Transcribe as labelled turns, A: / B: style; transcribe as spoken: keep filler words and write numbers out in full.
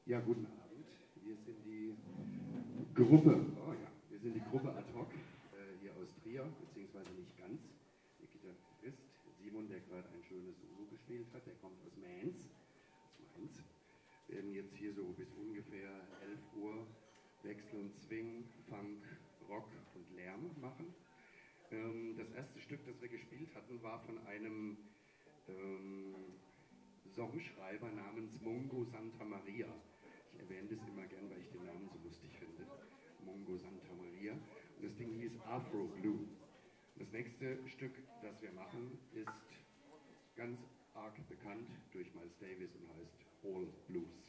A: Ja, guten Abend. Wir sind die Gruppe, oh ja, wir sind die Gruppe Ad hoc äh, hier aus Trier, beziehungsweise nicht ganz. Der Gitarrist Simon, der gerade ein schönes Solo gespielt hat, der kommt aus Mainz, aus Mainz. Wir werden jetzt hier so bis ungefähr elf Uhr wechselnd Swing, Funk, Rock und Lärm machen. Ähm, das erste Stück, das wir gespielt hatten, war von einem ähm, Songschreiber namens Mungo Santa Maria. Ich erwähne das immer gern, weil ich den Namen so lustig finde. Mungo Santa Maria. Und das Ding hieß Afro Blue. Das nächste Stück, das wir machen, ist ganz arg bekannt durch Miles Davis und heißt All Blues.